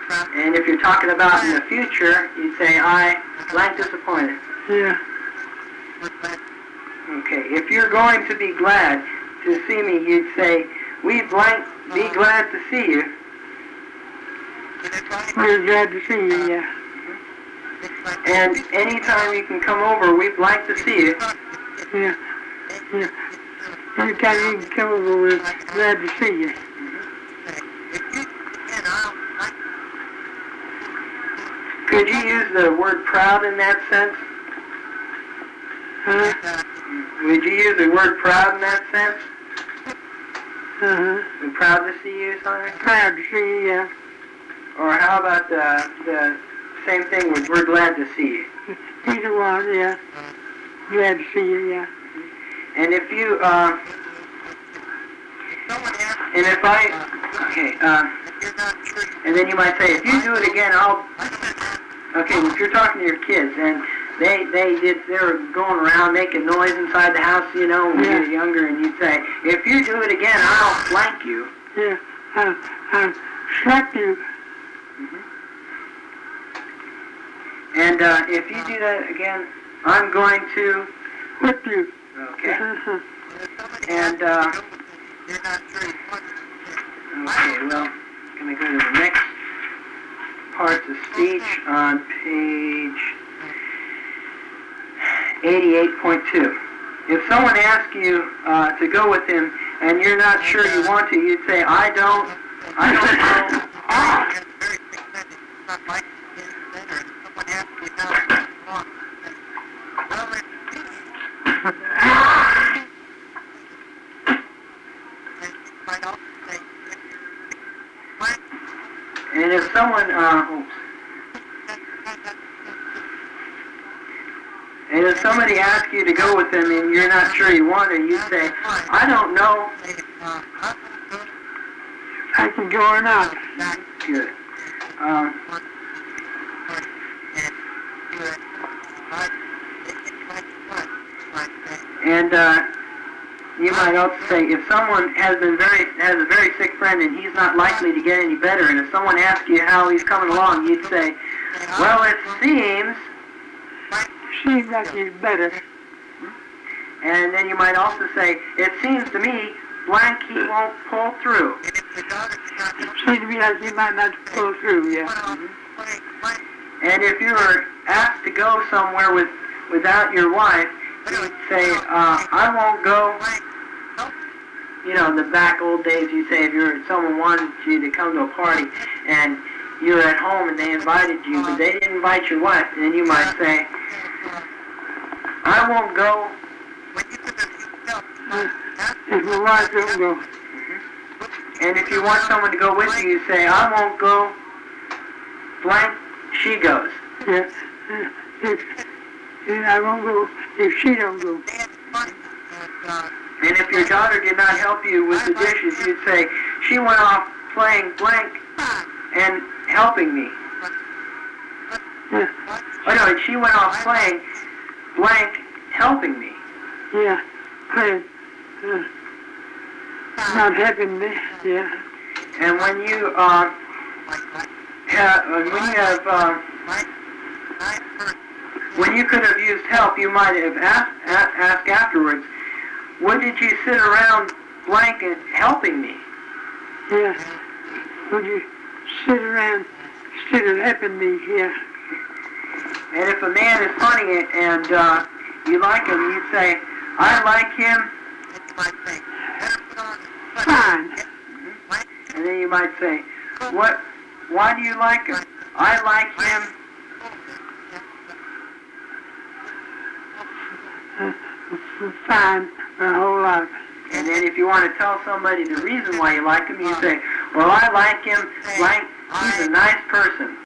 And if you're talking about in the future, you'd say, I blank disappointed. Yeah. Okay, if you're going to be glad to see me, you'd say, we blank be glad to see you. We're glad to see you, yeah. And anytime you can come over, we'd like to see you. Yeah. Yeah. Anytime you can come over, we're glad to see you. Could you use the word proud in that sense? Huh? Would you use the word proud in that sense? Uh-huh. We're proud to see you, something? Proud to see you, yeah. Or how about the same thing with we're glad to see you? Either one, yeah. Glad to see you, yeah. And if you, and if I, okay, and then you might say, if you do it again, I'll, okay, if you're talking to your kids, and they were going around making noise inside the house, you know, when you were younger, and you'd say, if you do it again, I'll flank you. Yeah, I'll slap you. And if you do that again, I'm going to whip you. Okay. And, okay, well, I'm going to go to the next parts of speech on page 88.2. If someone asks you to go with him and you're not sure you want to, you'd say, I don't know. And if someone, and if somebody asks you to go with them and you're not sure you want to, you say, I don't know. I can go or not. Good. And you might also say, if someone has a very sick friend and he's not likely to get any better, and if someone asks you how he's coming along, you'd say, well, it seems like he's better. And then you might also say, it seems to me, blank, he won't pull through. Seems to me like he might not pull through, yeah. And if you were asked to go somewhere without your wife, you'd say, I won't go. You know, in the back old days, you'd say if someone wanted you to come to a party and you were at home and they invited you, but they didn't invite your wife, and then you might say, I won't go. If my wife don't go. And if you want someone to go with you, you say, I won't go. Blank, she goes. Yeah. I won't go if she don't go. And if your daughter did not help you with the dishes, you'd say, she went off playing blank and helping me. Yeah. Oh no, she went off playing blank helping me. Yeah. Playing. Not helping me. Yeah. And when you when you could have used help, you might have asked afterwards, what did you sit around blank and helping me? Yeah. Would you sit around instead of helping me? Yeah. And if a man is funny and you like him, you'd say, I like him. Fine. And then you might say, why do you like him? I like him. Fine. A whole lot. And then if you want to tell somebody the reason why you like him, you say, well, I like him, like, he's a nice person.